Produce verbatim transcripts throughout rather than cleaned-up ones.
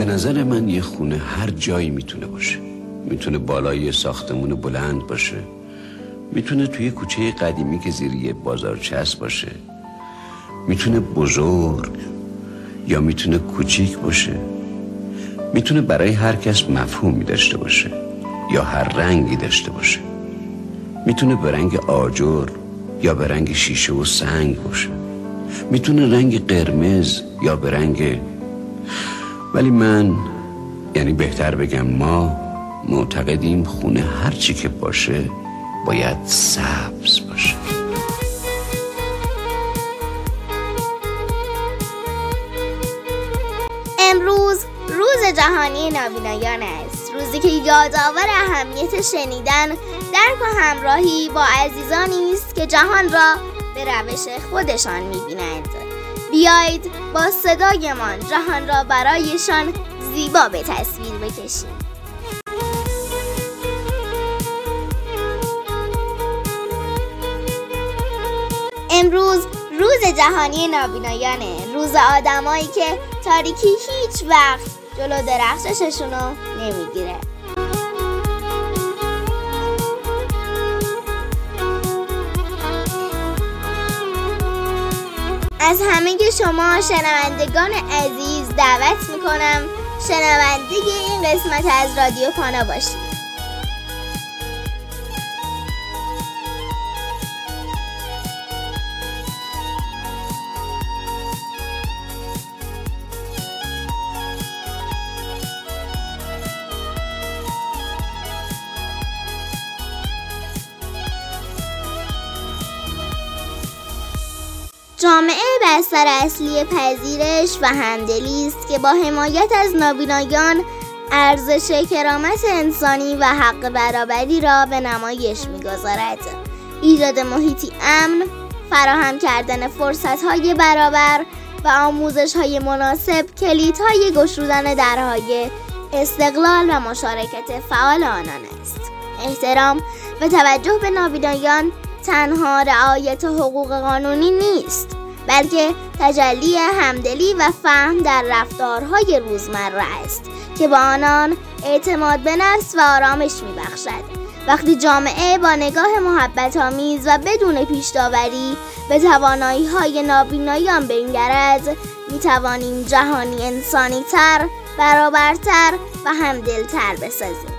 به نظر من یه خونه هر جایی میتونه باشه. میتونه بالای یه ساختمون بلند باشه، میتونه توی کوچه قدیمی که زیر یه بازارچه است باشه، میتونه بزرگ یا میتونه کوچیک باشه، میتونه برای هر کس مفهومی داشته باشه یا هر رنگی داشته باشه، میتونه به رنگ آجر یا به رنگ شیشه و سنگ باشه، میتونه رنگ قرمز یا به رنگ، ولی من، یعنی بهتر بگم ما، معتقدیم خونه هر چی که باشه باید سبز باشه. امروز روز جهانی نابینایان است، روزی که یادآور اهمیت شنیدن، درک و همراهی با عزیزانی است که جهان را به روش خودشان می‌بینند. بیایید با صدایمان جهان را برایشان زیبا به تصویر بکشیم. امروز روز جهانی نابینایانه، روز آدمایی که تاریکی هیچ وقت جلو درخشششونو نمیگیره. از همه شما شنوندگان عزیز دعوت میکنم شنونده این قسمت از رادیو پانا باشید. جامعه بستر اصلی پذیرش و همدلی است که با حمایت از نابینایان ارزش کرامت انسانی و حق برابری را به نمایش می‌گذارد. ایجاد محیطی امن، فراهم کردن فرصت‌های برابر و آموزش‌های مناسب کلیدهای گشودن درهای استقلال و مشارکت فعال آنان است. احترام و توجه به نابینایان تنها رعایت حقوق قانونی نیست، بلکه تجلی همدلی و فهم در رفتارهای روزمره است که با آنان اعتماد به نفس و آرامش می‌بخشد. وقتی جامعه با نگاه محبت‌آمیز و بدون پیش‌داوری به توانایی‌های نابینایان بنگرد، می‌توانیم جهانی انسانی‌تر، برابرتر و همدلتر بسازیم.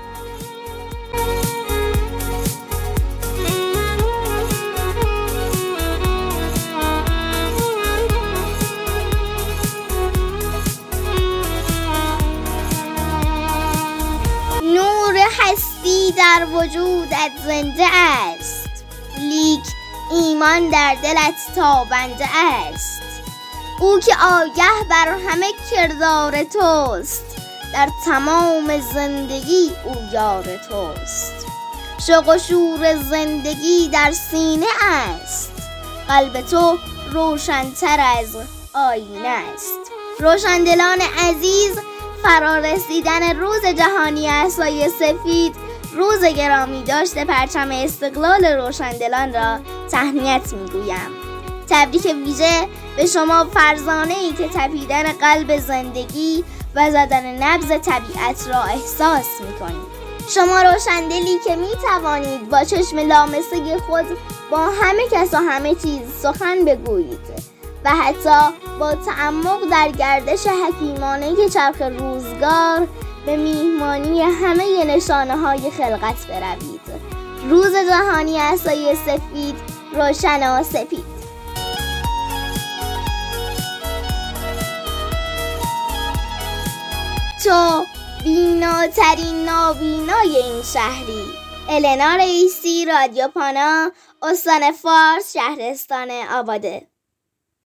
هستی در وجودت زنده است، لیک ایمان در دلت تابنده است. او که آگه بر همه کردار توست، در تمام زندگی او یار توست. شوق و شور زندگی در سینه است، قلب تو روشن‌تر از آینه است. روشندلان عزیز، فرارسیدن روز جهانی عصای سفید، روز گرامی داشته پرچم استقلال روشندلان را تهنیت میگویم. تبریک ویژه به شما فرزانه‌ای که تپیدن قلب زندگی و زدن نبض طبیعت را احساس میکنید. شما روشندلی که میتوانید با چشم لامسه خود با همه کس و همه چیز سخن بگویید و حتی با تعمق در گردش حکیمانه چرخ روزگار به میهمانی همه نشانه های خلقت بروید. روز جهانی عصای سفید، روشن و سپید. تو بیناترین نابینای این شهری. النا رئیسی، رادیو پانا، استان فارس، شهرستان آباده.